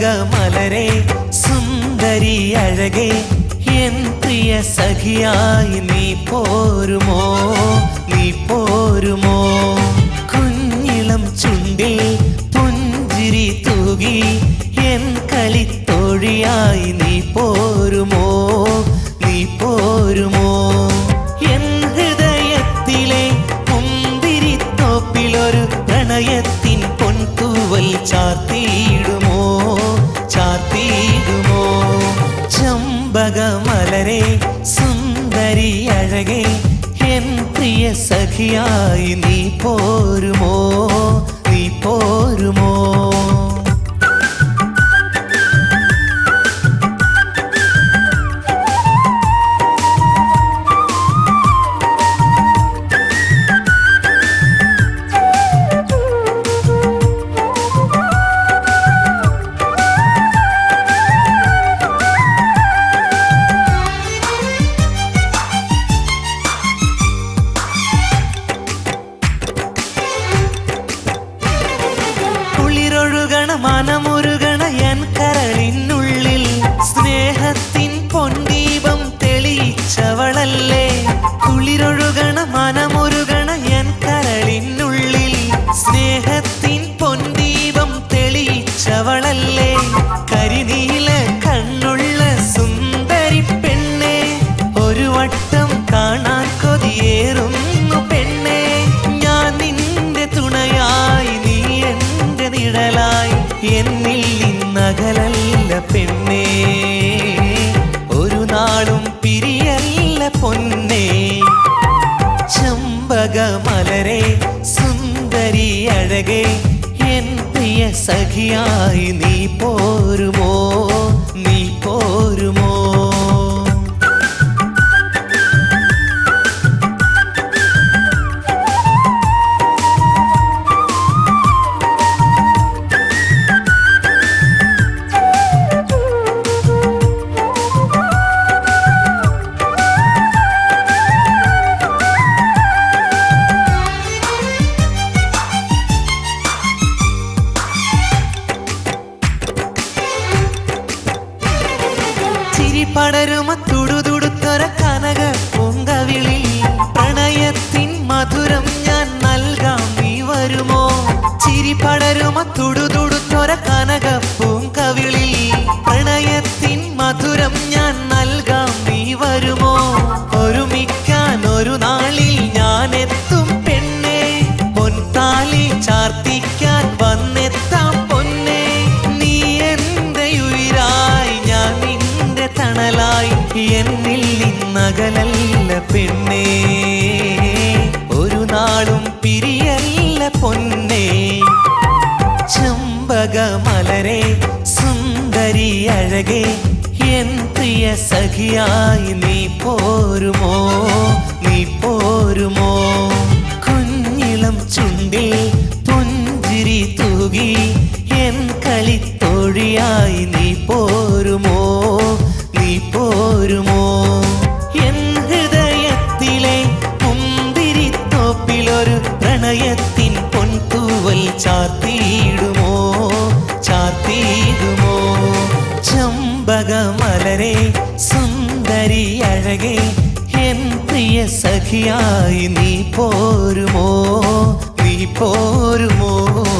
ചെമ്പകമലരെ സുന്ദരി അഴകേ എൻ പ്രിയ സഖിയായി നീ പോരുമോ നീ പോരുമോ കുഞ്ഞിളം ചുണ്ടിൽ പുഞ്ചിരി തൂകി എൻ കളിത്തോഴിയായി നീ പോരുമോ നീ പോരുമോ എൻ ഹൃദയത്തിലെ മുന്തിരിത്തോപ്പിലൊരു പ്രണയത്തിൻ പൊൻതൂവൽ ചാർത്തിയിടുമോ ചാർത്തിയിടുമോ ചെമ്പകമലരെ സുന്ദരി അഴകേ എൻ പ്രിയ സഖിയായി നീ പോരുമോ നീ പോരുമോ മനമുരുകണ എൻ കരളിനുള്ളിൽ സ്നേഹത്തിൻ പൊൻദീപം തെളിയിച്ചവളല്ലേ കുളിരൊഴുകണ മനമുരുകണ എൻ കരളിനുള്ളിൽ സ്നേഹത്തിൻ പൊൻദീപം തെളിയിച്ചവളല്ലേ കരിനീല കണ്ണുള്ള സുന്ദരി പെണ്ണെ ഒരു വട്ടം കാണാൻ കൊതിയേറുന്നു പെണ്ണെ ഞാൻ നിന്റെ തുണയായി നീ എന്റെ നിഴലായി എന്നിൽ നിന്നകലല്ല പെണ്ണേ ഒരു നാളും പിരിയല്ല പൊന്നേ ചെമ്പകമലരെ സുന്ദരി അഴകേ എൻ പ്രിയ സഖിയായി നീ പോരുമോ നീ പോരുമോ പടരുമ തുടുതുടുത്തൊര കനക പൂങ്കവിളിൽ പ്രണയത്തിൻ മധുരം ഞാൻ നൽകാം നീ വരുമോ ചിരി പടരുമ തുടുതുടുത്തൊര കനക പൂങ്കവിളിൽ പ്രണയത്തിൻ മധുരം ഞാൻ നൽകാം നീ വരുമോ ഒരുമിക്കാൻ ഒരു നാളിൽ ഞാൻ എത്തും പെണ്ണെ പൊൻതാലി ചാർത്തിക്കാൻ വന്നെത്താം പൊന്നെ നീ എന്റെ ഉയിരായി ഞാൻ തണലായി എന്നിൽ നിന്നകലല്ല പെണ്ണേ ഒരു നാളും പിരിയല്ല പൊന്നേ ചെമ്പകമലരെ സുന്ദരി അഴകേ എൻ പ്രിയ സഖിയായി നീ പോരുമോ നീ പോരുമോ കുഞ്ഞിളം ചുണ്ടിൽ പുഞ്ചിരി തൂകി എൻ കളിത്തോഴിയായി നീ പോരുമോ പോരുമോ എൻ ഹൃദയത്തിലെ മുന്തിരിത്തോപ്പിലൊരു പ്രണയത്തിൻ പൊൻതൂവൽ ചാർത്തിയിടുമോ ചാർത്തിയിടുമോ ചെമ്പകമലരെ സുന്ദരി അഴകേ എൻ പ്രിയ സഖിയായി നീ പോരുമോ നീ പോരുമോ